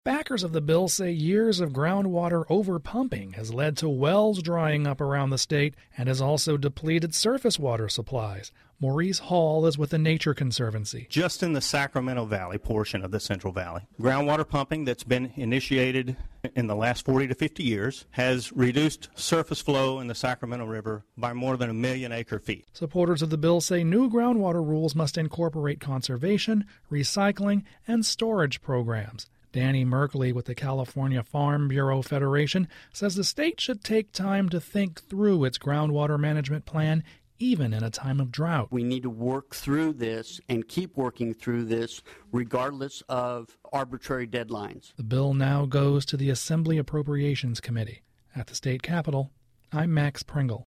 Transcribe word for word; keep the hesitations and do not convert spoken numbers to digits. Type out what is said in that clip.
Backers of the bill say years of groundwater overpumping has led to wells drying up around the state and has also depleted surface water supplies. Maurice Hall is with the Nature Conservancy. Just in the Sacramento Valley portion of the Central Valley, groundwater pumping that's been initiated in the last forty to fifty years has reduced surface flow in the Sacramento River by more than a million acre feet. Supporters of the bill say new groundwater rules must incorporate conservation, recycling, and storage programs. Danny Merkley with the California Farm Bureau Federation says the state should take time to think through its groundwater management plan, even in a time of drought. We need to work through this and keep working through this regardless of arbitrary deadlines. The bill now goes to the Assembly Appropriations Committee. At the state capitol, I'm Max Pringle.